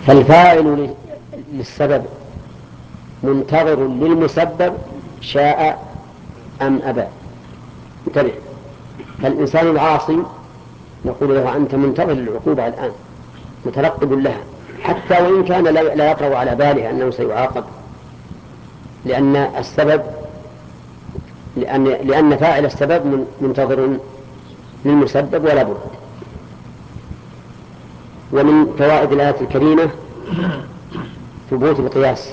فالفاعل للسبب منتظر للمسبب شاء أم أبى. انتبه، فالإنسان العاصي نقول له أنت منتظر للعقوبة الآن، مترقب لها، حتى وإن كان لا يطرأ على باله أنه سيعاقب، لأن السبب لأن فاعل السبب منتظر للمسبب ولا بد. ومن فوائد الآية الكريمة ثبوت القياس،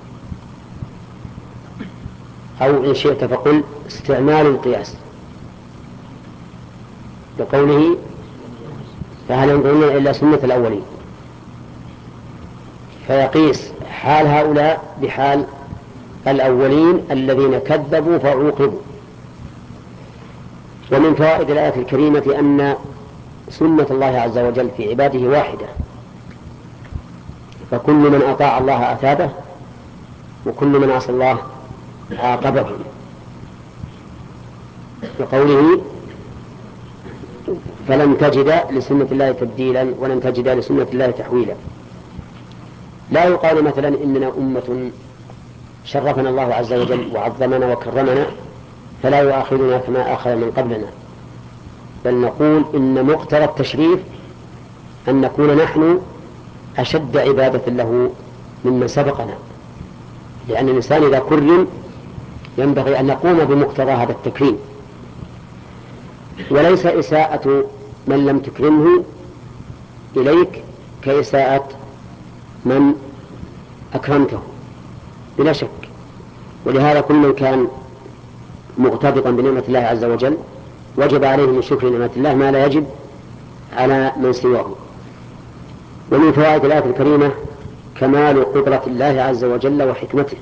أو إن شئت فقل استعمال القياس، بقوله فهل ينظرون إلا سنة الأولين، فيقيس حال هؤلاء بحال الأولين الذين كذبوا فعوقبوا. ومن فوائد الآية الكريمة أن سنة الله عز وجل في عباده واحدة، فكل من أطاع الله أثابه، وكل من عصى الله عاقبه، بقوله فلن تجد لسنة الله تبديلا ولن تجد لسنة الله تحويلا. لا يقال مثلا إننا أمة شرفنا الله عز وجل وعظمنا وكرمنا فلا يؤاخذنا كما آخذ من قبلنا، بل نقول إن مقتضى التشريف أن نكون نحن أشد عبادة له ممن سبقنا، لأن الإنسان إذا كرم ينبغي أن نقوم بمقتضى هذا التكريم، وليس إساءة من لم تكرمه إليك كإساءة من أكرمته بلا شك. ولهذا كل من كان مغتبطا بنعمة الله عز وجل وجب عليه من شكر نعمة الله ما لا يجب على من سواه. ومن فوائد الآية الكريمة كمال قدرة الله عز وجل وحكمته،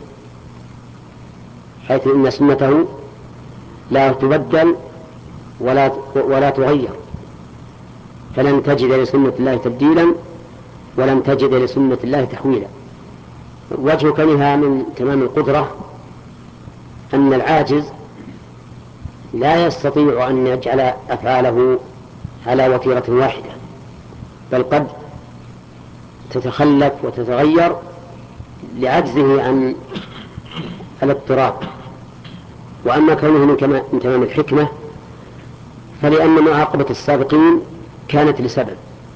حيث إن سنته لا تبدل ولا تغير، فلن تجد لسنة الله تبديلا ولن تجد لسنة الله تحويلا. وجه كونها من تمام القدرة أن العاجز لا يستطيع أن يجعل أفعاله على وتيرة واحدة، بل قد تتخلف وتتغير لعجزه عن الاضطراب. وأما كونه من تمام الحكمة فلأن معاقبة السابقين كانت لسبب،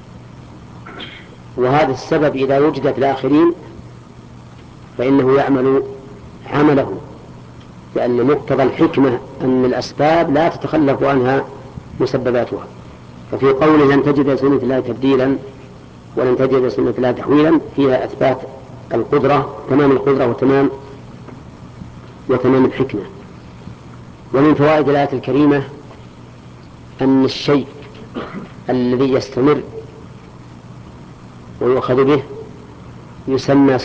وهذا السبب إذا وجد في الآخرين فإنه يعمل عمله، لأن مقتضى الحكمة أن الأسباب لا تتخلف عنها مسبباتها. ففي قوله لن تجد لسنة الله تبديلا ولن تجد لسنة الله تحويلا فيها إثبات القدرة، تمام القدرة وتمام الحكمة. ومن فوائد الآية الكريمة أن الشيء الذي يستمر ويؤخذ به يسمى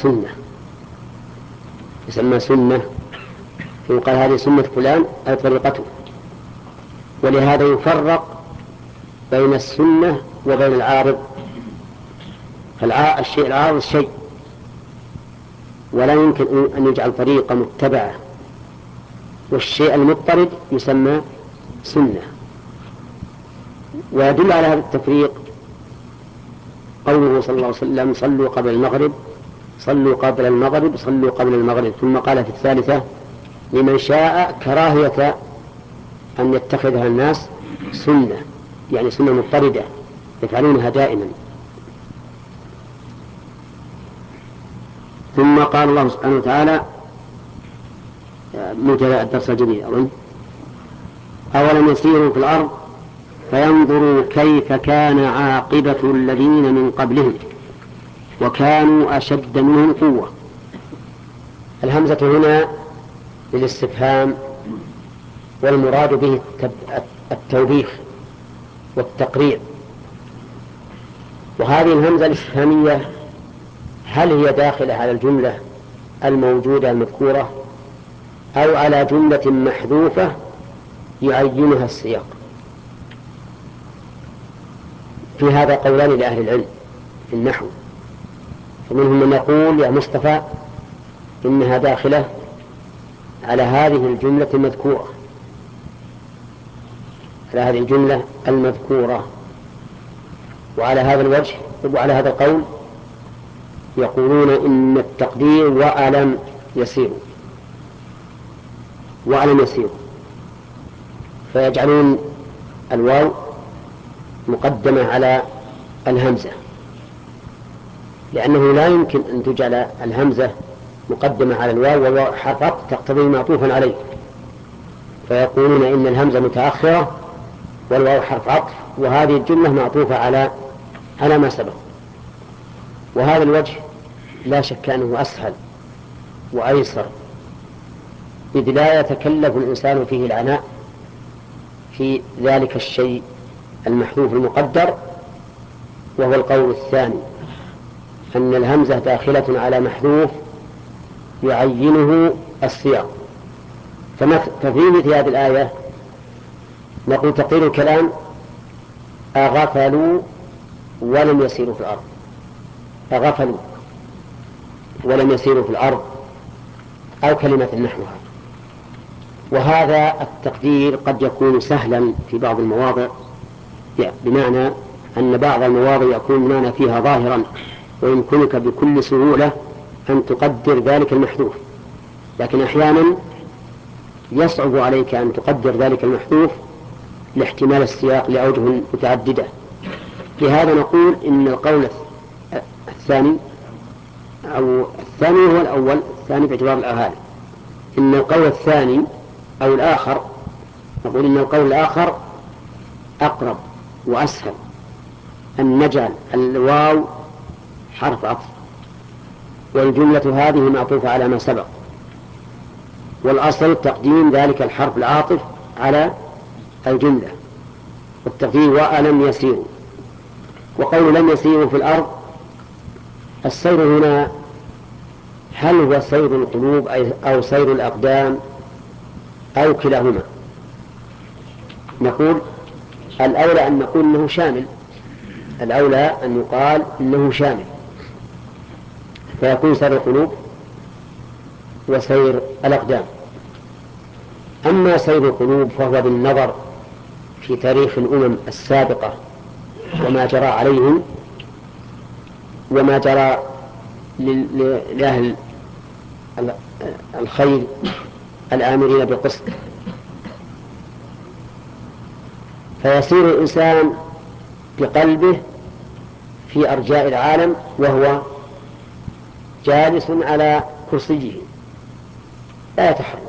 سنة، فيقال هذه سنة فلان أي طريقته. ولهذا يفرق بين السنة وبين العارض. الشيء العارض شيء ولا يمكن أن يجعل طريقة متبعة، والشيء المضطرد يسمى سنة. ويدل على هذا التفريق قوله صلى الله عليه وسلم صلوا قبل المغرب صلوا قبل المغرب صلوا قبل المغرب، ثم قال في الثالثة لمن شاء كراهية أن يتخذها الناس سنة، يعني سنة مضطردة يفعلونها دائما. ثم قال الله سبحانه وتعالى مبتدأ الدرس الجديد أظن أولم يسيروا في الأرض فينظروا كيف كان عاقبة الذين من قبلهم وكانوا أشد منهم قوة. الهمزة هنا للاستفهام، والمراد به التوبيخ والتقرير. وهذه الهمزة الاستفهامية هل هي داخلة على الجملة الموجودة المذكورة أو على جملة محذوفة يعينها السياق؟ في هذا قولان لأهل العلم في النحو، فمنهم من يقول يا مصطفى إنها داخلة على هذه الجملة المذكورة، على هذه الجملة المذكورة. وعلى هذا الوجه وعلى هذا القول يقولون إن التقدير وألم يسيروا، وألم يسيروا، فيجعلون الواو مقدمة على الهمزة، لأنه لا يمكن أن تجعل الهمزة مقدمة على الواو والواو حرف عطف تقتضي معطوفا عليه، فيقولون إن الهمزة متأخرة والواو حرف عطف، وهذه الجملة معطوفة على ما سبق. وهذا الوجه لا شك أنه أسهل وأيسر، إذ لا يتكلف الإنسان فيه العناء في ذلك الشيء المحذوف المقدر، وهو القول الثاني أن الهمزة داخلة على محذوف يعينه السياق. ففي مثل هذه الآية نقول تقدير الكلام: أغفلوا ولم يسيروا في الأرض، أغفلوا ولم يسيروا في الأرض، أو كلمة نحوها. وهذا التقدير قد يكون سهلا في بعض المواضع، بمعنى أن بعض المواضع يكون المعنى فيها ظاهرا ويمكنك بكل سهولة أن تقدر ذلك المحذوف، لكن أحيانا يصعب عليك أن تقدر ذلك المحذوف لاحتمال السياق لأوجه متعددة. لهذا نقول إن القول الثاني، أو الثاني هو الأول، الثاني باعتبار الأهالي، إن القول الثاني أو الآخر، نقول إن القول الآخر أقرب وأسهل، أن نجعل الواو حرف عطف والجملة هذه معطوفة على ما سبق، والأصل تقديم ذلك الحرف العاطف على الجملة، والتقدير وألم يسيروا. وقول لم يسيروا في الأرض، السير هنا هل هو سير القلوب أو سير الأقدام أو كلاهما؟ نقول الأولى أن نقول إنه شامل، الأولى أن يقال إنه شامل، فيكون سير القلوب وسير الأقدام. أما سير القلوب فهو بالنظر في تاريخ الأمم السابقة وما جرى عليهم وما جرى لأهل الخير الآمرين بالقسط، فيسير الإنسان بقلبه في أرجاء العالم وهو جالس على كرسيه لا يتحرك.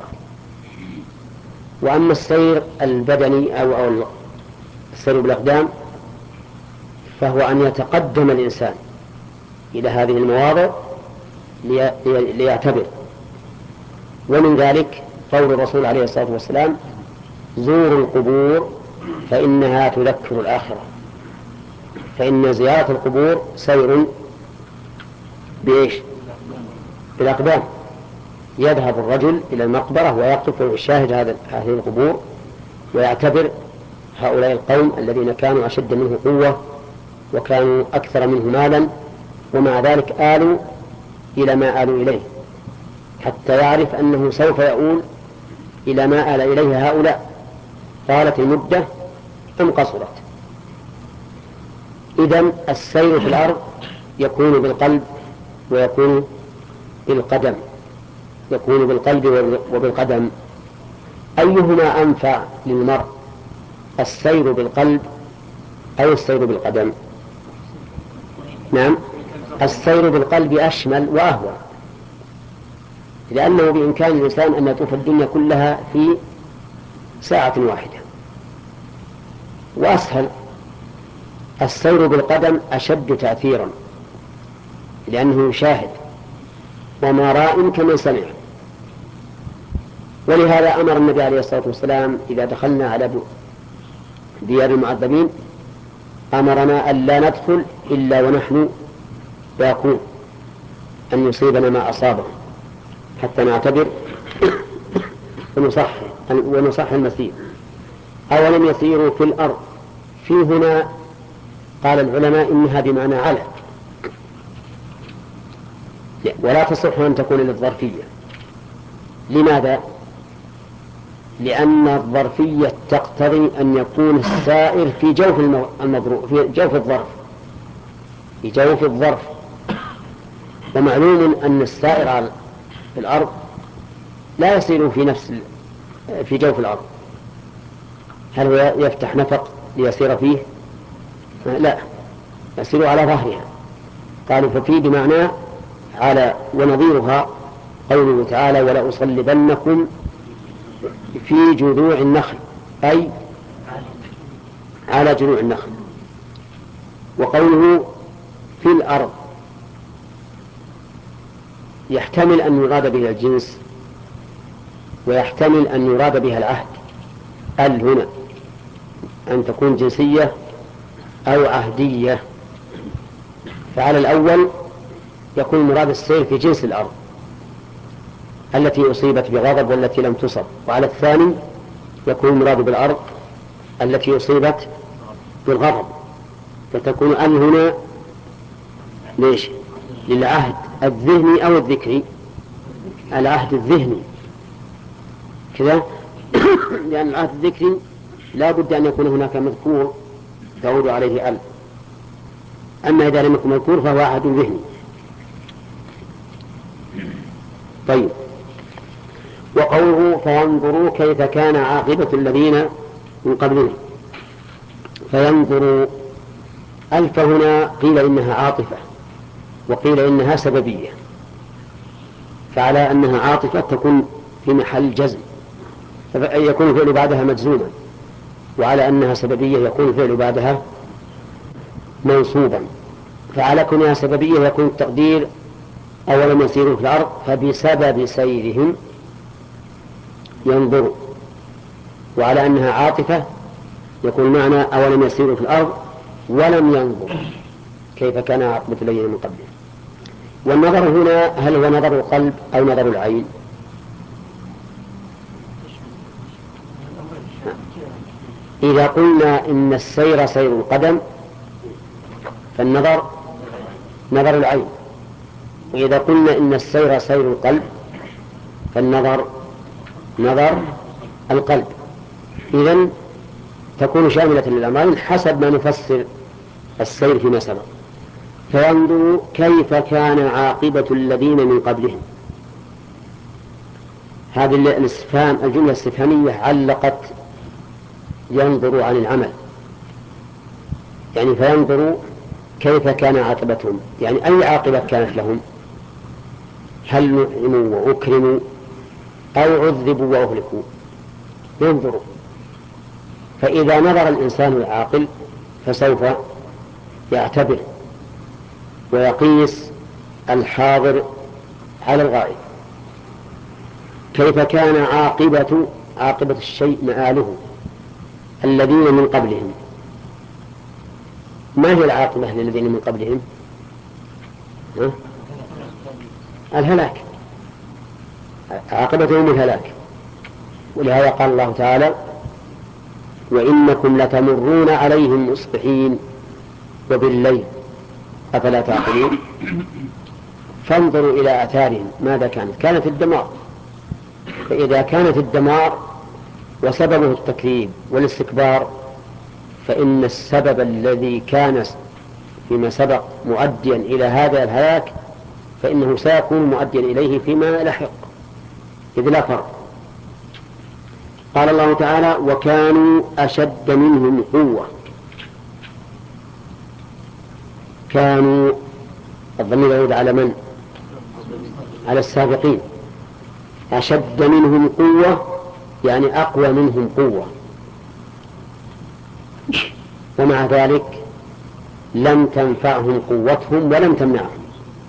وأما السير البدني أو السير بالأقدام فهو أن يتقدم الإنسان إلى هذه المواضع ليعتبر. ومن ذلك قول الرسول عليه الصلاة والسلام: زوروا القبور فإنها تذكر الآخرة. فإن زيارة القبور سير بإيش؟ بالأقدام. يذهب الرجل إلى المقبرة ويقف ويشاهد هذه القبور ويعتبر هؤلاء القوم الذين كانوا أشد منه قوة وكانوا أكثر منه مالا، ومع ذلك آلوا إلى ما آلوا إليه، حتى يعرف أنه سوف يؤول إلى ما آل إليه هؤلاء، طالت المدة أم قصرت. إذن السير في الأرض يكون بالقلب ويكون بالقدم، يكون بالقلب وبالقدم. أيهما أنفع للمرء، السير بالقلب أو السير بالقدم؟ نعم، السير بالقلب أشمل وأهوى، لأنه بإمكان الإنسان أن يطوف الدنيا كلها في ساعة واحدة وأسهل. السير بالقدم أشد تأثيرا، لأنه يشاهد وما راء كمن سمع. ولهذا أمر النبي عليه الصلاة والسلام إذا دخلنا على ديار المعذبين أمرنا أن لا ندخل إلا ونحن باكون، أن يصيبنا ما أصابه حتى نعتبر ونصح المسير. أولم يسيروا في الأرض، في هنا قال العلماء إنها بمعنى على، ولا تصح أن تكون للظرفية. لماذا؟ لأن الظرفية تقتضي أن يكون السائر في جوف المضروب، في جوف الظرف، في جوف الظرف. ومعلوم أن السائر على الأرض لا يسير في جوف الأرض. هل هو يفتح نفق ليسير فيه؟ لا، يسير على ظهرها. قالوا ففي بمعنى على، ونظيرها قوله تعالى ولأصلبنكم في جذوع النخل، أي على جذوع النخل. وقوله في الأرض يحتمل أن يراد بها الجنس، ويحتمل أن يراد بها العهد. هنا أن تكون جنسية أو عهدية. فعلى الأول يكون مراد السير في جنس الأرض التي أصيبت بغضب والتي لم تصب، وعلى الثاني يكون مراد بالأرض التي أصيبت بالغضب. فتكون هنا ليش؟ للعهد الذهني أو الذكري؟ العهد الذهني كذا. لأن العهد الذكري لا بد أن يكون هناك مذكور تعود عليه أما إذا لم يكن مذكور فهو عهد ذهني. طيب، وقوله فينظروا كيف كان عاقبة الذين من قبلهم. فينظروا ألف هنا قيل إنها عاطفة وقيل إنها سببية. فعلى أنها عاطفة تكون في محل جزم، يكون الفعل بعدها مجزوما، وعلى أنها سببية يكون الفعل بعدها منصوبا. فعلى كونها سببية يكون التقدير أولم يسيروا في الأرض فبسبب سيرهم ينظروا، وعلى أنها عاطفة يكون معنى أولم يسيروا في الأرض ولم ينظروا كيف كان عاقبة الذين من قبلهم. والنظر هنا هل هو نظر القلب أو نظر العين؟ إذا قلنا إن السير سير القدم فالنظر نظر العين، وإذا قلنا إن السير سير القلب فالنظر نظر القلب. إذن تكون شاملة للأمرين حسب ما نفسر السير فيما سبق. فينظروا كيف كان عاقبة الذين من قبلهم. هذه الاستفهام الجملة الاستفهامية علقت ينظروا عن العمل، يعني فينظروا كيف كان عاقبتهم، يعني أي عاقبة كانت لهم، هل نعموا وأكرموا أو عذبوا وأهلكوا. ينظروا. فإذا نظر الإنسان العاقل فسوف يعتبر ويقيس الحاضر على الغائب. كيف كان عاقبة الشيء مآله الذين من قبلهم. ما هي العاقبة للذين من قبلهم؟ الهلاك، عاقبتهم الهلاك. ولهذا قال الله تعالى وإنكم لتمرون عليهم مصبحين وبالليل أفلا تعقلون. فانظروا إلى آثارهم ماذا كانت الدمار. فإذا كانت الدمار وسببه التكذيب والاستكبار فإن السبب الذي كان فيما سبق مؤديا إلى هذا الهلاك فإنه سيكون مؤديا إليه فيما لحق، إذ لا فرق. قال الله تعالى وكانوا أشد منهم قوة. كانوا الضمير يعود على من؟ على السابقين. أشد منهم قوة يعني أقوى منهم قوة، ومع ذلك لم تنفعهم قوتهم ولم تمنعهم،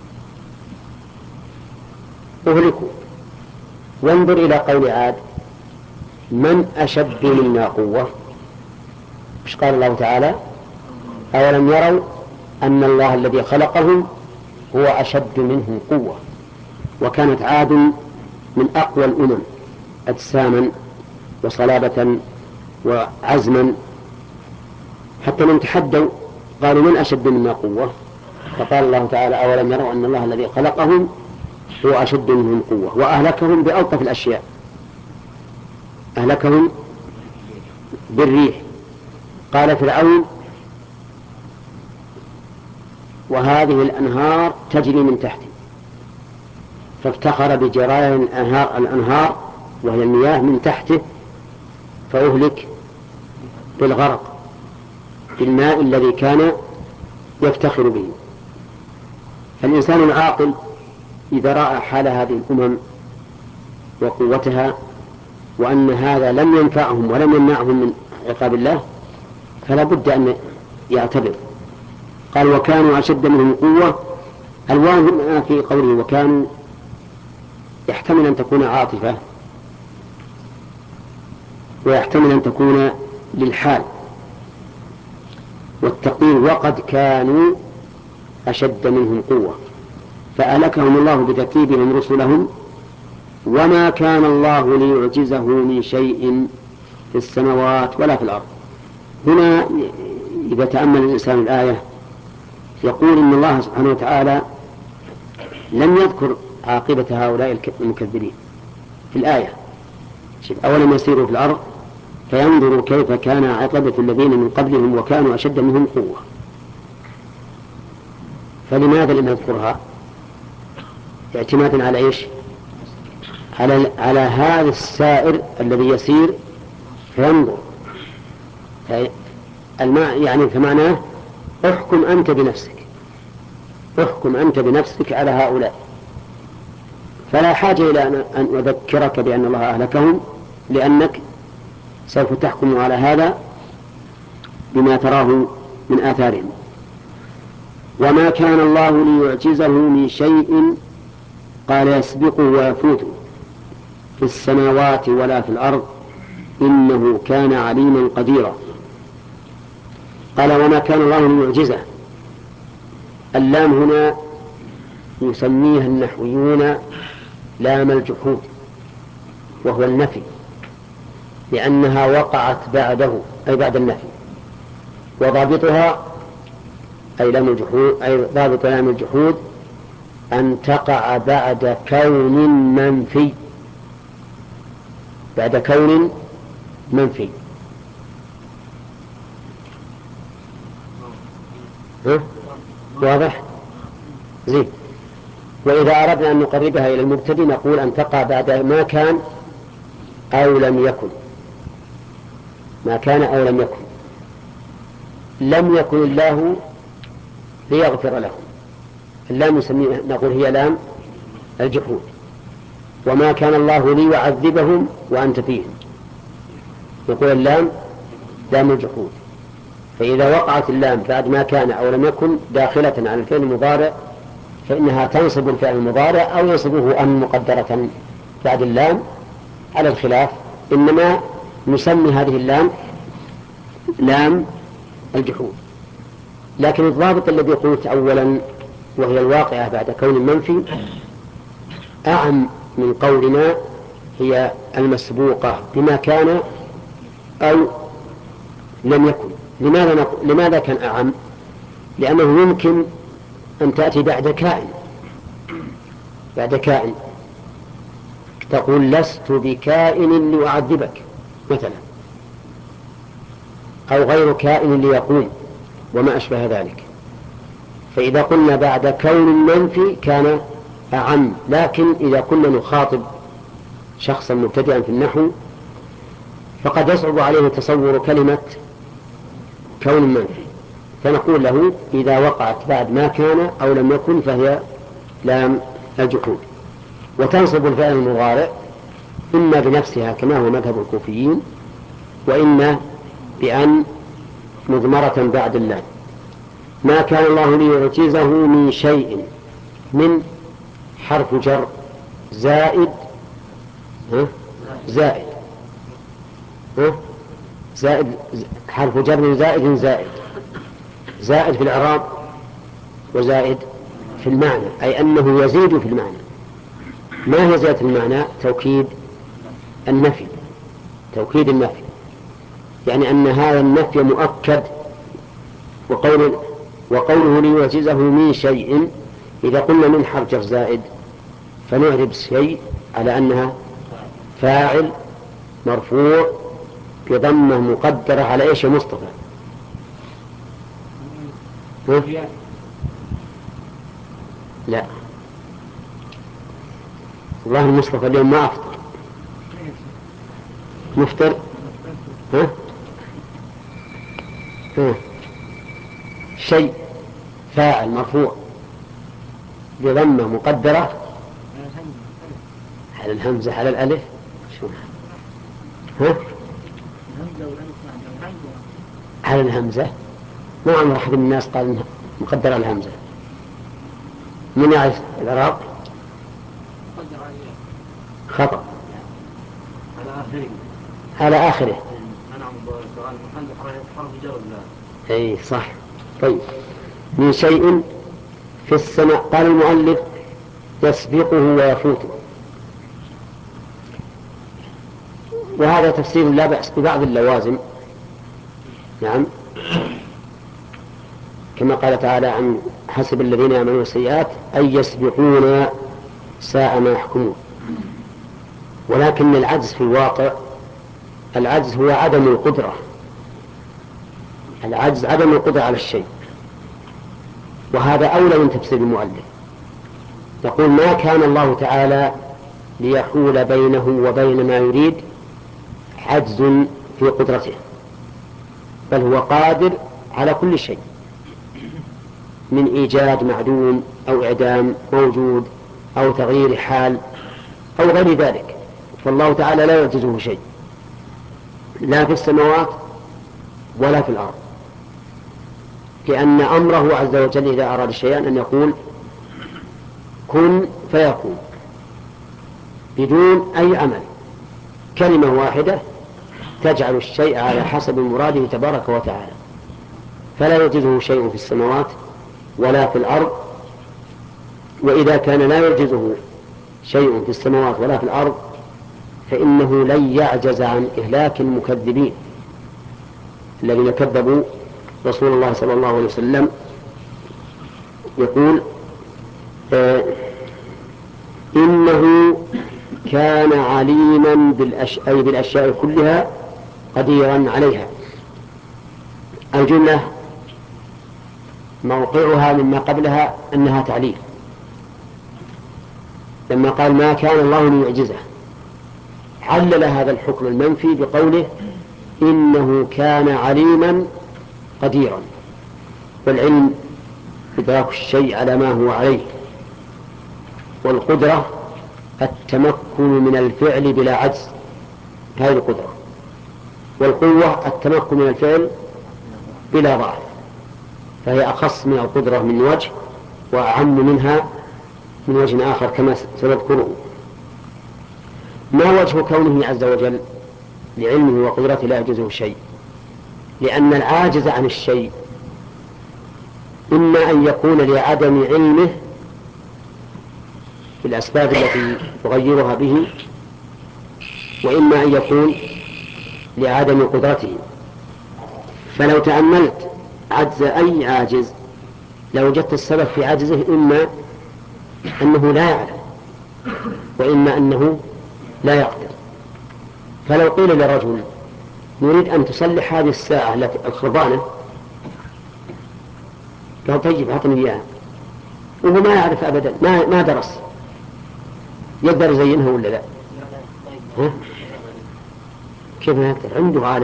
أهلكوا. وانظر إلى قول عاد من أشد منا قوة. مش قال الله تعالى أولم يروا أن الله الذي خلقهم هو أشد منهم قوة. وكانت عاد من أقوى الأمم أجساما وصلابة وعزما، حتى من تحدوا قالوا من أشد منا قوة، فقال الله تعالى أولم يروا أن الله الذي خلقهم هو أشد منهم قوة. وأهلكهم بألطف الأشياء، أهلكهم بالريح. قال فرعون وهذه الأنهار تجري من تحتي فافتخر بجريان الأنهار وهي المياه من تحته فأهلك بالغرق بالماء الذي كان يفتخر به. فالإنسان العاقل إذا رأى حال هذه الأمم وقوتها وأن هذا لم ينفعهم ولم يمنعهم من عقاب الله فلا بد أن يعتبر. قال وكانوا أشد منهم قوة. الواو في قوله وكانوا يحتمل أن تكون عاطفة ويحتمل أن تكون للحال، والتقدير وقد كانوا أشد منهم قوة فأهلكهم الله بتكذيبهم رسلهم وما كان الله ليعجزه من شيء في السماوات ولا في الأرض. هنا إذا تأمل الإنسان الآية يقول إن الله سبحانه وتعالى لم يذكر عاقبة هؤلاء المكذبين في الآية. أولم يسيروا في الأرض فينظروا كيف كان عاقبة الذين من قبلهم وكانوا أشد منهم قوة. فلماذا لم يذكرها؟ اعتمادا على إيش؟ على هذا السائر الذي يسير فينظر الماء، يعني فمعناه احكم أنت بنفسك على هؤلاء. فلا حاجة إلى أن أذكرك بأن الله أهلكهم لأنك سوف تحكم على هذا بما تراه من آثارهم. وما كان الله ليعجزه من شيء قال يسبقه ويفوته في السماوات ولا في الأرض إنه كان عليما قديرا. قال وما كان الله ليعجزه. اللام هنا يسميها النحويون لام الجحود وهو النفي لأنها وقعت بعده أي بعد النفي، وضابطها أي لام الجحود أي ضابط لام الجحود أن تقع بعد كون منفي، بعد كون منفي. واضح؟ زين. وإذا أردنا أن نقربها إلى المبتدئ نقول أن تقع بعد ما كان أو لم يكن. ما كان أو لم يكن. لم يكن الله ليغفر لهم. اللام نقول هي لام الجحود. وما كان الله ليعذبهم وأنت فيهم نقول اللام لام الجحود. فإذا وقعت اللام بعد ما كان أو لم يكن داخلة على الفعل المضارع فإنها تنصب الفعل المضارع أو ينصبه أن مقدرة بعد اللام على الخلاف. إنما نسمي هذه اللام لام الجحود. لكن الضابط الذي قلت أولا وهي الواقعة بعد كون منفي أعم من قولنا هي المسبوقة بما كان أو لم يكن. لماذا كان أعم؟ لأنه يمكن أن تأتي بعد كائن تقول لست بكائن لأعذبك مثلا، أو غير كائن ليقوم وما أشبه ذلك. فإذا قلنا بعد كون منفي كان أعم. لكن إذا كنا نخاطب شخصا مبتدئا في النحو فقد يصعب عليه تصور كلمة كون منفي، فنقول له إذا وقعت بعد ما كان أو لم يكن فهي لام الجحود. وتنصب الفعل المضارع إما بنفسها كما هو مذهب الكوفيين وإما بأن مضمرة بعد اللام. ما كان الله ليعجزه من شيء من حرف جر زائد زائد حرف جر زائد في الإعراب وزائد في المعنى، أي أنه يزيد في المعنى. ما هي زيادة المعنى؟ توكيد النفي، يعني أن هذا النفي مؤكد. وقوله ليعجزه من شيء إذا قلنا من حرف جر زائد فنعرب الشيء على أنها فاعل مرفوع بضمة مقدرة على إيش يا مصطفى؟ لا والله المصطفى اليوم ما أفطر. مفطر. ها؟ ها؟ شيء فاعل مرفوع بضمة مقدرة على الهمزة على الألف. شو؟ ها؟ على الهمزة. ما عمر أحد من الناس قال مقدرة على الهمزة. من يعرف العراق؟ خطأ. على آخره. أي صح. طيب، من شيء في السماء. قال المؤلف يسبقه ويفوته، وهذا تفسير لا بأس ببعض اللوازم. نعم، كما قال تعالى عن حسب الذين يعملون السيئات أن يسبقون ساء ما يحكمون. ولكن العجز في الواقع، العجز هو عدم القدرة. العجز عدم القدرة على الشيء، وهذا أولى من تفسير المؤلف. يقول ما كان الله تعالى ليحول بينه وبين ما يريد عجز في قدرته، بل هو قادر على كل شيء، من إيجاد معدوم أو إعدام موجود أو تغيير حال أو غير ذلك. فالله تعالى لا يعجزه شيء، لا في السماوات ولا في الأرض، لأن أمره عز وجل إذا أراد شيئا أن يقول كن فيكون بدون أي عمل، كلمة واحدة تجعل الشيء على حسب مراده تبارك وتعالى. فلا يعجزه شيء في السماوات ولا في الأرض. وإذا كان لا يعجزه شيء في السماوات ولا في الأرض فإنه لن يعجز عن إهلاك المكذبين الذين كذبوا رسول الله صلى الله عليه وسلم. يقول إنه كان عليما بالأشياء كلها قديرا عليها. الجملة موقعها مما قبلها أنها تعليل، لما قال ما كان الله ليعجزه علل هذا الحكم المنفي بقوله إنه كان عليما قديرا. والعلم إدراك الشيء على ما هو عليه، والقدرة التمكن من الفعل بلا عجز، هذه القدرة. والقوة التمكن من الفعل بلا ضعف، فهي أخص من القدرة من وجه وأعم منها من وجه آخر كما سنذكره. ما وجه كونه عز وجل لعلمه وقدرته لا يعجزه شيء؟ لأن العاجز عن الشيء إما أن يكون لعدم علمه بالأسباب التي تغيرها به، وإما أن يكون لعدم قدرته. فلو تأملت عجز أي عاجز لوجدت السبب في عجزه إما أنه لا يعلم وإما أنه لا يقدر. فلو قيل لرجل نريد أن تصلح هذه الساعة الخربانة، قال طيب أعطني إياها، وهو ما يعرف أبدا، ما درس، يقدر يزينها ولا لا؟ ها؟ كيف يقدر؟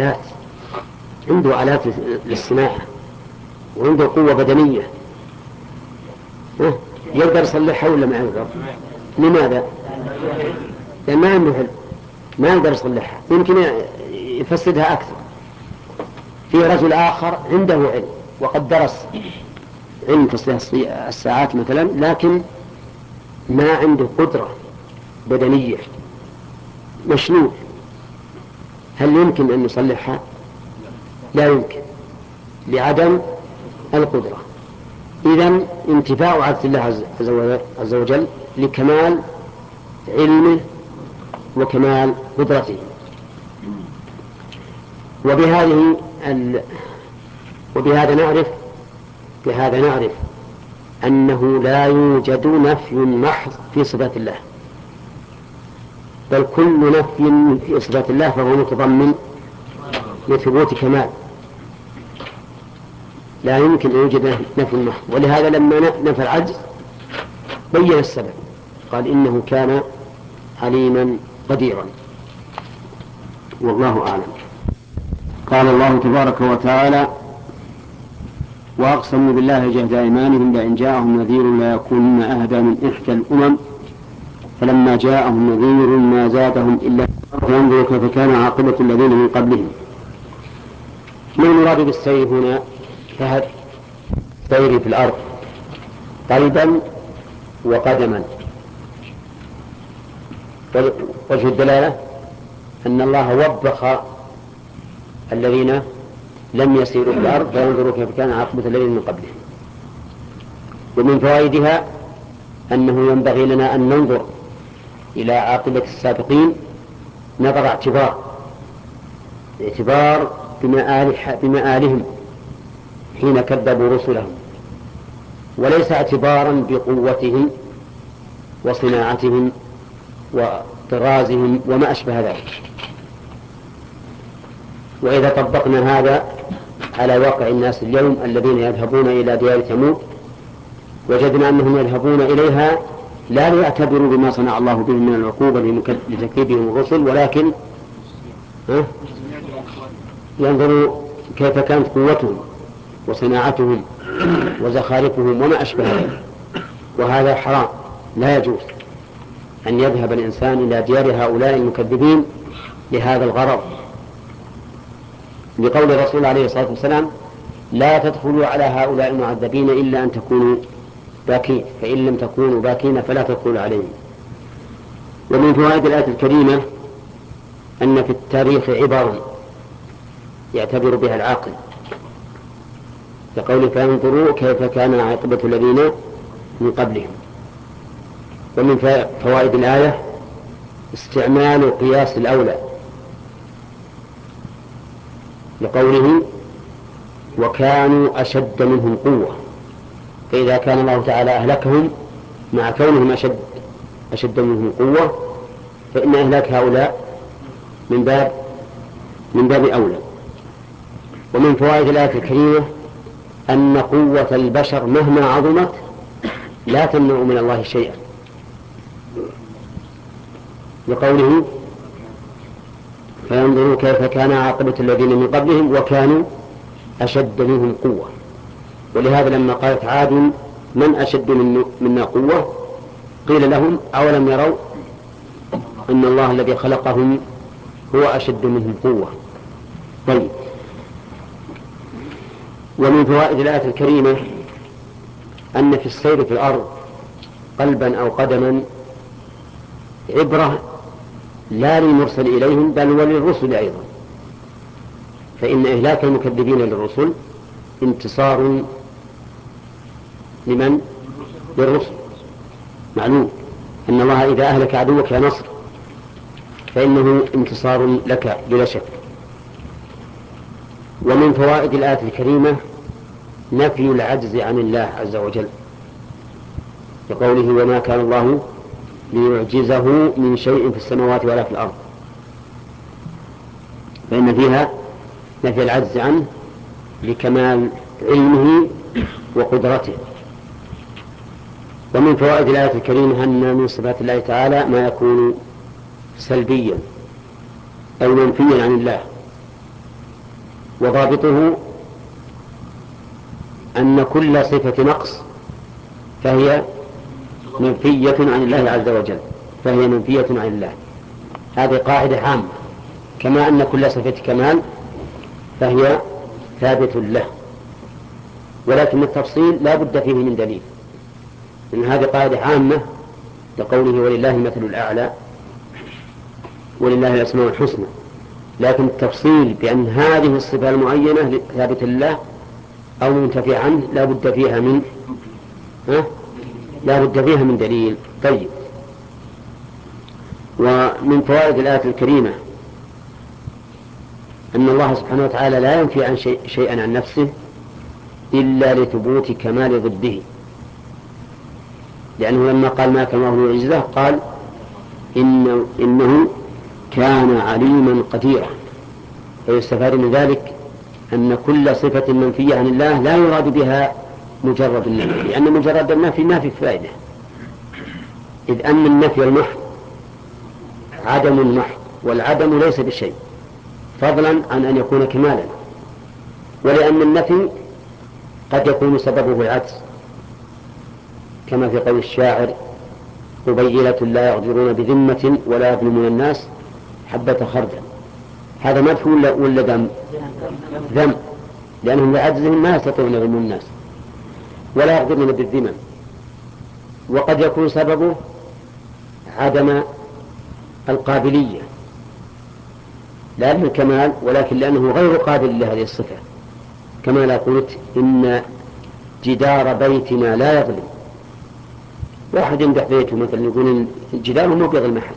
عنده آلات للصناعة وعنده قوة بدنية، ها؟ يقدر يصلحها ولا ما يقدر؟ لماذا؟ لأن ما عنده علم، ما يقدر يصلحها، يمكن يفسدها أكثر. في رجل آخر عنده علم وقد درس علم تصليح الساعات مثلا، لكن ما عنده قدرة بدنية، مشلول، هل يمكن أن يصلحها؟ لا يمكن لعدم القدرة. إذن انتفاع عجز الله عز وجل لكمال علمه وكمال قدرته. وبهذا نعرف أنه لا يوجد نفي محض في صفات الله، بل كل نفي في صفات الله فهو متضمن لثبوت كمال، لا يمكن أن يوجد نفي محض. ولهذا لما نفى العجز بين السبب، قال إنه كان عليما قديرا. والله أعلم. قال الله تبارك وتعالى: وأقسموا بالله جهد أيمانهم لئن جاءهم نذير ليكونن أهدى من إحدى الأمم فلما جاءهم نذير ما زادهم إلا فانظروا كيف كان عاقبة الذين من قبلهم. ما المراد بالسير هنا؟ فهد سير في الأرض قلبا وقدما. وجه الدلالة أن الله وبخ الذين لم يسيروا في الأرض فينظروا كيف كان عاقبة الذين من قبلهم. ومن فوائدها أنه ينبغي لنا أن ننظر إلى عاقبة السابقين نظر اعتبار بمآلهم حين كذبوا رسلهم، وليس اعتبارا بقوتهم وصناعتهم وطرازهم وما أشبه ذلك. وإذا طبقنا هذا على واقع الناس اليوم الذين يذهبون إلى ديار ثمود وجدنا أنهم يذهبون إليها لا ليعتبروا بما صنع الله بهم من العقوبة لتكذيبهم الرسل، ولكن ينظروا كيف كانت قوتهم وصناعتهم وزخارفهم وما أشبه ذلك. وهذا حرام، لا يجوز أن يذهب الإنسان إلى ديار هؤلاء المكذبين لهذا الغرض، لقول الرسول عليه الصلاة والسلام: لا تدخلوا على هؤلاء المعذبين إلا أن تكونوا باكين، فإن لم تكونوا باكين فلا تدخلوا عليهم. ومن فوائد الآية الكريمة أن في التاريخ عبر يعتبر بها العاقل، كقول فانظروا كيف كان عاقبة الذين من قبلهم. ومن فوائد الآية استعمال قياس الأولى، لقوله وكانوا أشد منهم قوة، فإذا كان الله تعالى أهلكهم مع كونهم أشد منهم قوة فإن إهلاك هؤلاء من باب أولى. ومن فوائد الآية الكريمة أن قوة البشر مهما عظمت لا تمنع من الله شيئا، لقوله فينظروا كيف كان عاقبة الذين من قبلهم وكانوا أشد منهم قوة. ولهذا لما قالت عاد من أشد منا قوة قيل لهم أولم يروا أن الله الذي خلقهم هو أشد منهم قوة. طيب. ومن فوائد الآية الكريمة أن في السير في الأرض قلبا أو قدما عبرة لا للمرسل إليهم بل وللرسل أيضا، فإن إهلاك المكذبين للرسل انتصار لمن؟ للرسل. معلوم أن الله إذا أهلك عدوك يا نصر فإنه انتصار لك بلا شك. ومن فوائد الآية الكريمة نفي العجز عن الله عز وجل، بقوله وما كان الله ليعجزه من شيء في السماوات ولا في الأرض، فإن فيها نفي العجز عنه لكمال علمه وقدرته. ومن فوائد الآية الكريمة أن من صفات الله تعالى ما يكون سلبيا أو منفيا عن الله، وضابطه أن كل صفة نقص فهي منفية عن الله عز وجل، فهي منفية عن الله. هذه قاعدة عامة، كما أن كل صفة كمال فهي ثابت له، ولكن التفصيل لا بد فيه من دليل، إن هذه قاعدة عامة لقوله ولله المثل الأعلى ولله الأسماء الحسنى، لكن التفصيل بأن هذه الصفة المعينة ثابتة لله أو منتفية عنه لا بد فيها من دليل. طيب. ومن فوائد الآية الكريمة أن الله سبحانه وتعالى لا ينفي عن شيئا عن نفسه إلا لثبوت كمال ضده، لأنه لما قال ما كان الله ليعجزه قال إنه كان عليما قديرا، فيستفاد من ذلك أن كل صفة منفية عن الله لا يراد بها مجرد النفي، لأن مجرد النفي ما في فائدة، إذ أن النفي المحض عدم محض، والعدم ليس بشيء فضلا عن أن يكون كمالا. ولأن النفي قد يكون سببه العجز، كما في قول الشاعر: قبيلة لا يغدرون بذمة ولا يظلمون الناس حبة خردل. هذا مدح ولا ذم؟ لأنهم لعجزهم ما يستطيعون يظلمون الناس ولا يغدرون بالذمم. وقد يكون سببه عدم القابلية، لا للكمال ولكن لأنه غير قابل لهذه الصفة، كما لا قلت إن جدار بيتنا لا يظلم. واحد يمدح بيته مثلا يقول جداره مو بيظلم أحد،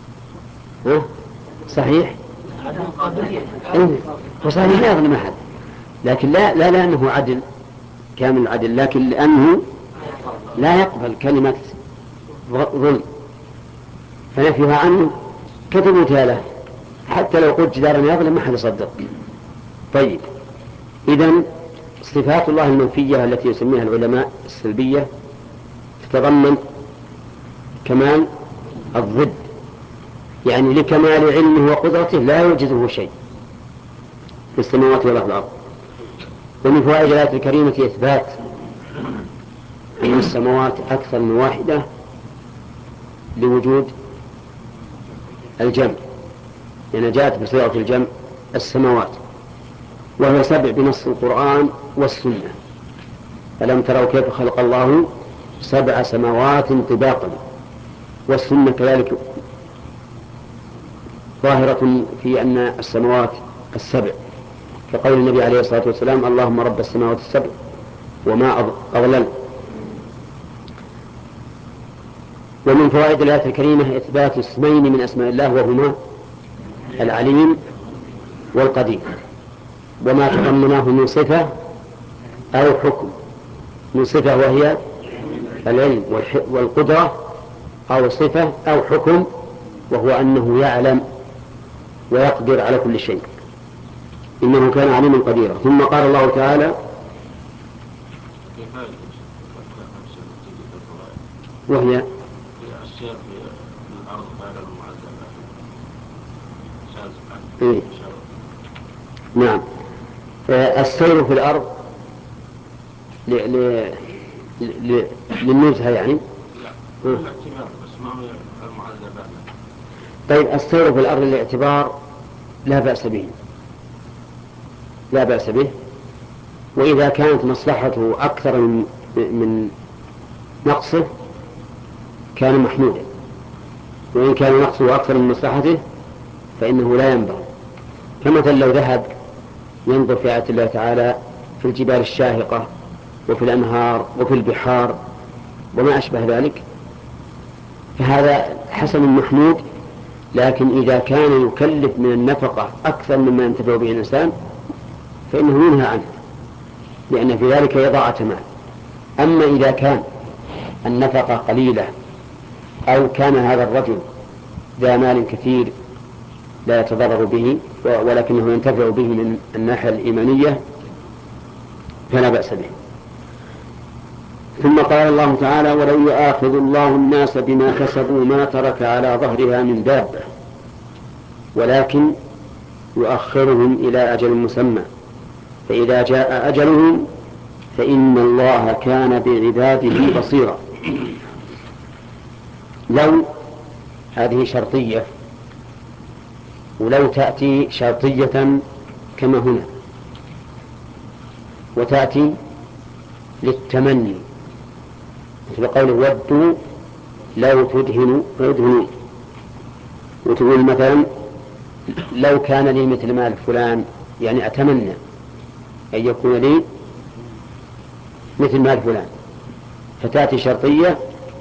صحيح؟ وصحيح لا يظلم أحد، لكن لا لأنه عدل كامل العدل، لكن لأنه لا يقبل كلمة ظلم، فنفيها عنه كثبتها له. حتى لو قلت جدارا يظلم ما حد يصدق. طيب، إذن صفات الله المنفية التي يسميها العلماء السلبية تتضمن كمال الضد، يعني لكمال علمه وقدرته لا يوجده شيء في السماوات ولا في الأرض. ومن فوائد الآية الكريمة إثبات أن السماوات أكثر من واحدة لوجود الجمع، لأن جاءت بصيغة الجمع السماوات، وهي 7 بنص القرآن والسنة. ألم تروا كيف خلق الله 7 سماوات طباقا، والسنة كذلك ظاهرة في أن السماوات 7، كقول النبي عليه الصلاة والسلام: اللهم رب السماوات 7 وما أضلل. ومن فوائد الآية الكريمة إثبات اسمين من أسماء الله، وهما العليم والقدير، وما تضمناه من صفة أو حكم. من صفة وهي العلم والقدرة، أو صفة أو حكم وهو أنه يعلم ويقدر على كل شيء، إنه كان عليما قديرا. ثم قال الله تعالى: وهي إيه؟ نعم، السير في الأرض للنزهة يعني. طيب، السير في الأرض للاعتبار لا بأس به، لا بأس به، وإذا كانت مصلحته أكثر من نقصه كان محمودا، وإن كان نقصه أكثر من مصلحته فإنه لا ينبغي. كمثل لو ذهب ينظر في آيات الله تعالى في الجبال الشاهقة وفي الأنهار وفي البحار وما أشبه ذلك، فهذا حسن محمود، لكن إذا كان يكلف من النفقة أكثر مما ينتفع به الإنسان فإنه ينهى عنه، لأن في ذلك إضاعة مال. أما إذا كان النفقة قليلة أو كان هذا الرجل ذا مال كثير لا يتضرر به ولكنه ينتفع به من الناحية الإيمانية فلا بأس به. ثم قال الله تعالى: ولو يؤاخذ الله الناس بما كسبوا ما ترك على ظهرها من دابة ولكن يؤخرهم إلى أجل مسمى فإذا جاء أجلهم فإن الله كان بعباده بصيرا. لو هذه شرطية، ولو تأتي شرطية كما هنا، وتأتي للتمني مثل قوله: ودوا لو تدهنوا فيدهنون. وتقول مثلا: لو كان لي مثل مال فلان، يعني أتمنى أن يكون لي مثل مال فلان. فتأتي شرطية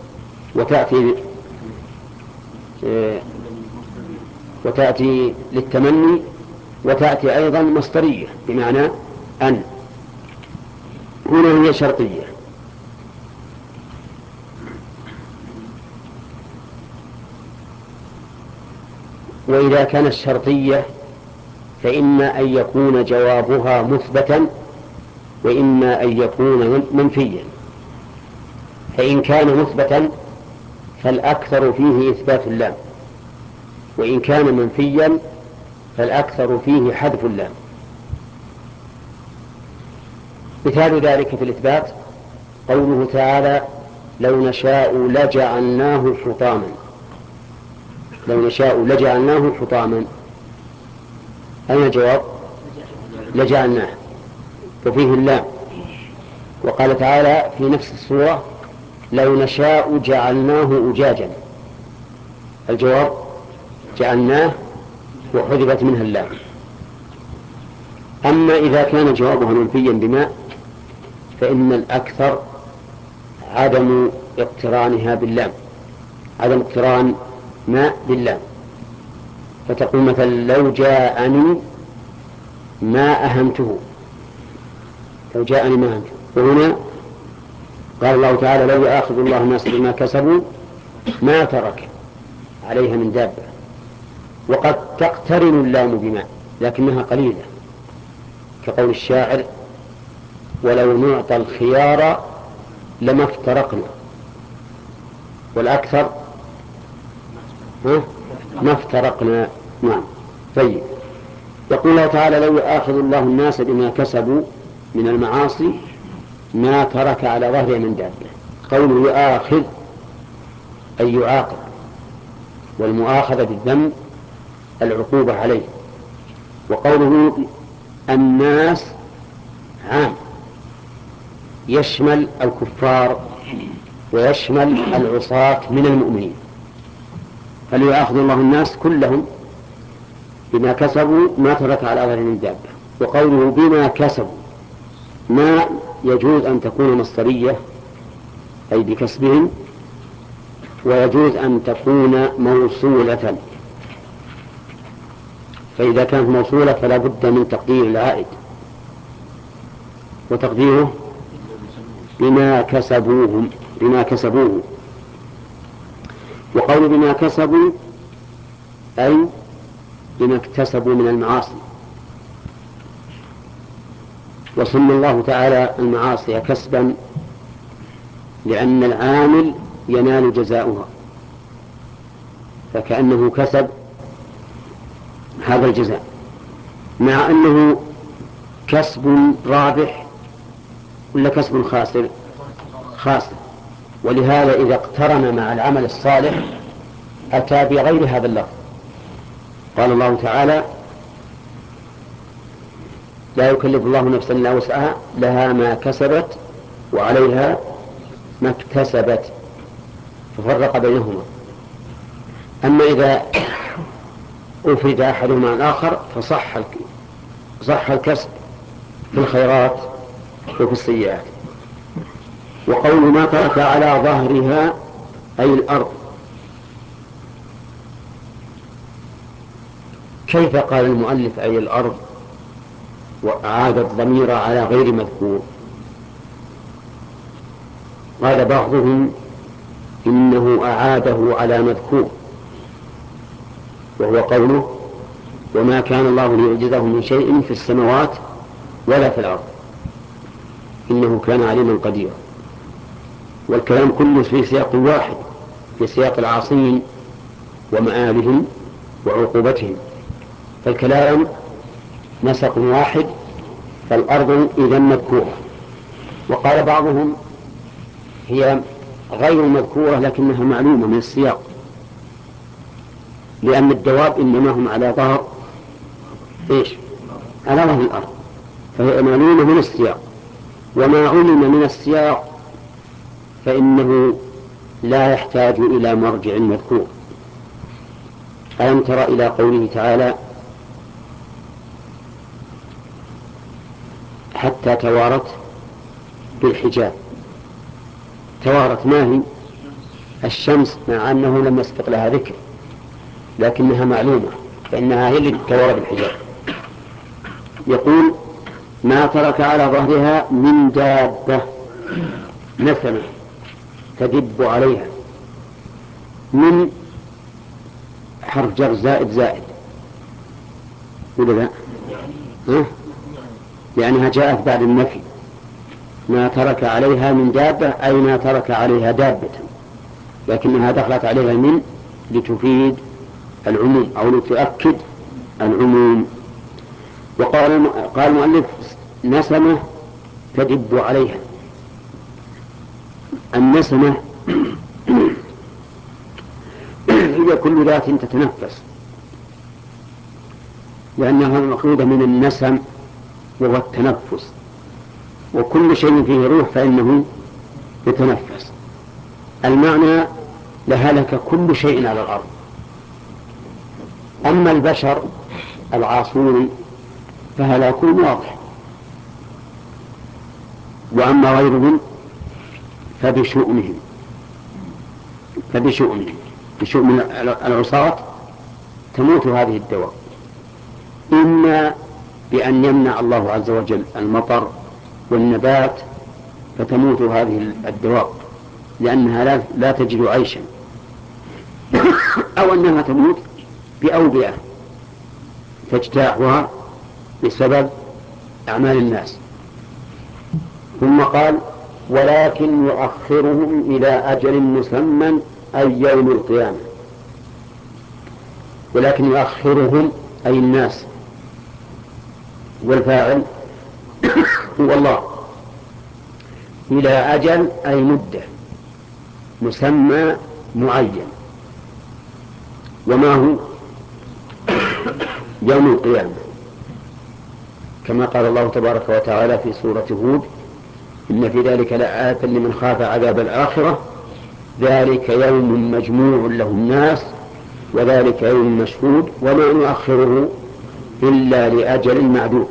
وتأتي للتمني، وتأتي أيضا مصدرية بمعنى أن. هنا هي شرطية. وإذا كانت شرطية فإما أن يكون جوابها مثبتا وإما أن يكون منفيا. فإن كان مثبتا فالأكثر فيه إثبات اللام، وإن كان منفيا فالأكثر فيه حذف اللام. مثال ذلك في الإثبات قوله تعالى لو نشاء لجعلناه حطاما. لو نشاء لجعلناه حطاما، أين الجواب؟ لجعلناه، وفيه اللام. وقال تعالى في نفس السورة لو نشاء جعلناه أجاجا، الجواب جعلناه وحذفت منها اللام. أما إذا كان جوابها منفيا بماء فإن الأكثر عدم اقترانها باللام، عدم اقتران ماء باللام. فتقول مثلا لو جاءني ما أهمته، لو جاءني ما أهمته. وهنا قال الله تعالى لو يأخذ الله الناس بما كسبوا ما ترك عليها من دابة. وقد تقترن اللام بماء لكنها قليلة، كقول الشاعر ولو نعطى الخيار لما افترقنا، والأكثر ما افترقنا. نعم. طيب، يقول الله تعالى لو يأخذ الله الناس بما كسبوا من المعاصي ما ترك على ظهره من دابة. قوله يؤاخذ أي يعاقب، والمؤاخذة بالذنب العقوبة عليه. وقوله الناس عام يشمل الكفار ويشمل العصاة من المؤمنين، فليؤاخذ الله الناس كلهم بما كسبوا ما ترك على ظهره من دابة. وقوله بما كسبوا ما يجوز أن تكون مصدرية أي بكسبهم، ويجوز أن تكون موصولة، فإذا كانت موصولة فلا بد من تقدير العائد، وتقديره بما كسبوهم بما كسبوه. وقول بما كسبوا أي بما اكتسبوا من المعاصي. وسمى الله تعالى المعاصي كسبا لأن العامل ينال جزاؤها، فكأنه كسب هذا الجزاء، مع أنه كسب رابح ولا كسب خاسر؟ خاسر. ولهذا إذا اقترن مع العمل الصالح أتى بغير هذا اللفظ. قال الله تعالى لا يكلف الله نفسا إلا وسعها لها ما كسبت وعليها ما اكتسبت، ففرق بينهما. أما إذا أفرد أحدهما عن الآخر فصح الكسب في الخيرات وفي السيئات. وقول ما ترك على ظهرها أي الأرض. كيف قال المؤلف أي الأرض وأعاد الضمير على غير مذكور؟ قال بعضهم إنه أعاده على مذكور، وهو قوله وما كان الله ليعجزه من شيء في السماوات ولا في الأرض إنه كان عليما قديرا. والكلام كله في سياق واحد، في سياق العاصين ومآلهم وعقوبتهم، فالكلام نسق واحد، فالأرض إذا مذكورة. وقال بعضهم هي غير مذكورة لكنها معلومة من السياق، لأن الدواب إنما هم على ظهر على ظهر الأرض، فهي معلومة من السياق. وما علم من السياق فإنه لا يحتاج إلى مرجع مذكور. ألم تر إلى قوله تعالى حتى توارت بالحجاب. توارت ما هي؟ الشمس، مع أنه لم يسبق لها ذكر لكنها معلومة، فإنها هي التي توارت بالحجاب. يقول ما ترك على ظهرها من دابة نسمة تدب عليها. من حرف جر زائد ولا لا؟ لأنها جاءت بعد النفي. ما ترك عليها من دابة أي ما ترك عليها دابة، لكنها دخلت عليها من لتفيد العموم أو لتؤكد العموم. قال المؤلف نسمة تدب عليها. النسمة هي كل ذات تتنفس، لأنها مأخوذة من النسم وهو التنفس، وكل شيء فيه روح فإنه يتنفس. المعنى لهلك كل شيء على الأرض. أما البشر العاصون فهلاكهم واضح، وأما غيرهم فبشؤمهم بشؤم العصاة تموت هذه الدواب، إما بأن يمنع الله عز وجل المطر والنبات فتموت هذه الدواب لأنها لا تجد عيشا، أو أنها تموت بأوبئة تجتاحها بسبب أعمال الناس. ثم قال ولكن يؤخرهم إلى أجل مسمى أي يوم القيامة. ولكن يؤخرهم أي الناس، والفاعل هو الله، إلى أجل أي مدة مسمى معين، وما هو يوم القيامة، كما قال الله تبارك وتعالى في سورة هود إن في ذلك لآية لمن خاف عذاب الآخرة ذلك يوم مجموع له الناس وذلك يوم مشهود وما نؤخره إلا لأجل معدود.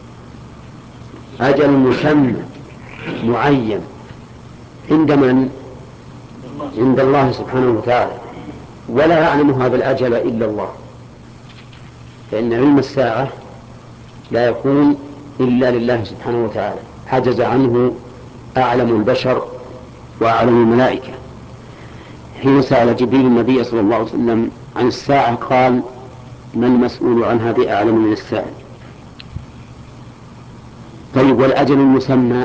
أجل مسمى معين عند من؟ عند الله سبحانه وتعالى، ولا يعلم هذا الأجل إلا الله، فإن علم الساعة لا يكون إلا لله سبحانه وتعالى، حجز عنه أعلم البشر وأعلم الملائكة. حين سأل جبريل النبي صلى الله عليه وسلم عن الساعة قال ما المسؤول عنها بأعلم من السائل. طيب والأجل المسمى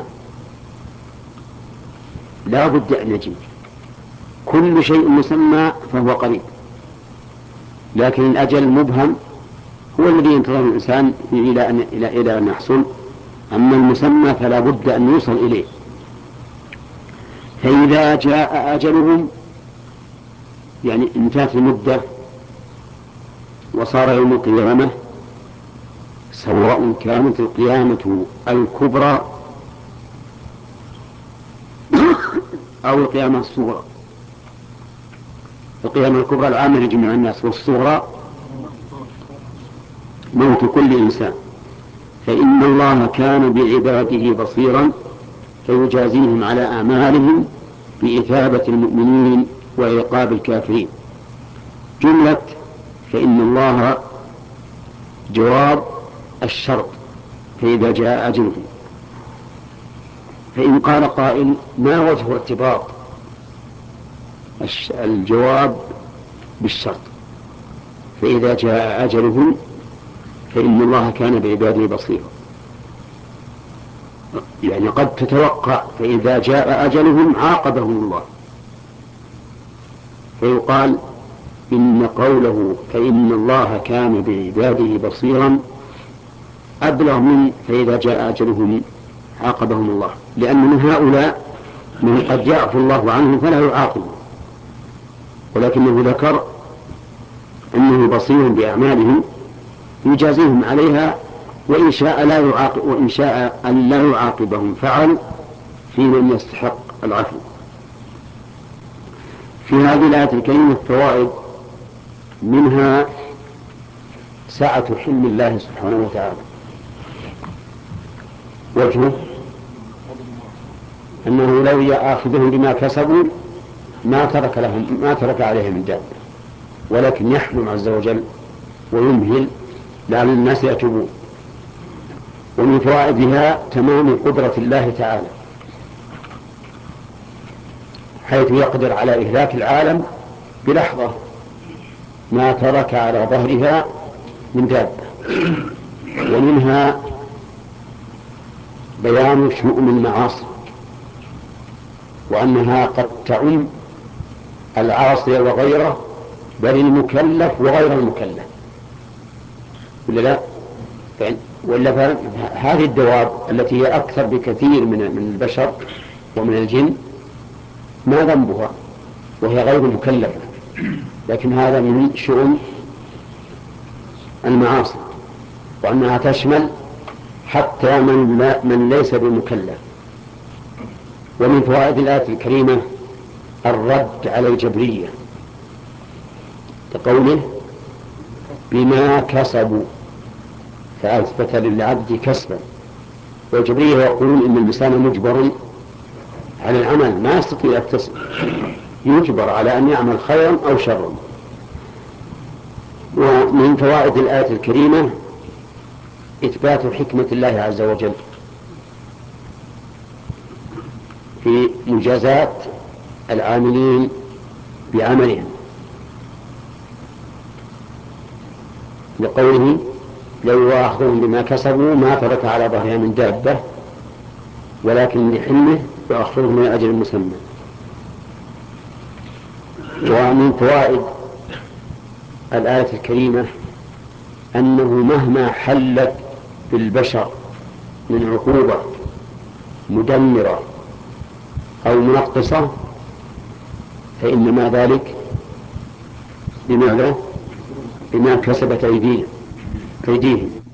لا بد أن يجي، كل شيء مسمى فهو قريب، لكن الأجل المبهم هو الذي ينتظر الإنسان إلى أن يحصل، أما المسمى فلا بد أن يوصل إليه. فإذا جاء أجلهم يعني انتهت المدة وصار يوم القيامة، سواء كانت القيامة الكبرى أو القيامة الصغرى. القيامة الكبرى العامة لجميع الناس، والصغرى موت كل إنسان، فإن الله كان بعباده بصيرا فيجازيهم على أعمالهم بإثابة المؤمنين وعقاب الكافرين. جملة فإن الله جواب الشرط فإذا جاء أجله. فإن قال قائل ما وجه ارتباط الجواب بالشرط؟ فإذا جاء أجلهم فإن الله كان بعباده بصيرا، يعني قد تتوقع فإذا جاء أجلهم عاقبهم الله، فيقال إن قوله فإن الله كان بعباده بصيرا أبلغ من فإذا جاء أجلهم عاقبهم الله، لأن من هؤلاء من قد يعفو الله عنه فلا يعاقبه، ولكنه ذكر أنه بصير بأعمالهم يجازيهم عليها، وإن شاء لا يعاقب، وإن شاء أن لا يعاقبهم فعل في من يستحق العفو. في هذه الآية الكريمة فوائد، منها سعة حلم الله سبحانه وتعالى. وجهه أنه لو يأخذهم بما كسبوا ما ترك عليهم من دابة، ولكن يحلم عز وجل ويمهل لعل الناس يتوبون. ومن فوائدها تمام قدرة الله تعالى، حيث يقدر على إهلاك العالم بلحظة ما ترك على ظهرها من دابة. ومنها بيان شؤم المعاصي، وأنها قد تعم العاصي وغيره بل المكلف وغير المكلف، ولا لا؟ ولا هذه الدواب التي هي أكثر بكثير من البشر ومن الجن ما ذنبها وهي غير مكلفة، لكن هذا من شؤون المعاصي، وأنها تشمل حتى من ليس بمكلف. ومن فوائد الآية الكريمة الرد على الجبرية، كقوله بما كسبوا فأثبت للعبد كسبا. والجبرية يقولون إن الإنسان مجبر على العمل، ما يستطيع يكتسب، يجبر على أن يعمل خيرا أو شرا. ومن فوائد الآية الكريمة إثبات حكمة الله عز وجل في مجازات العاملين بعملهم، لقوله لو يؤاخذهم بما كسبوا ما ترك على ظهرها من دابة ولكن لحلمه يؤخرهم من أجل مسمى. ومن فوائد الآية الكريمة أنه مهما حلت بالبشر من عقوبة مدمرة أو منقصة فإنما ذلك بما كسبت أيديهم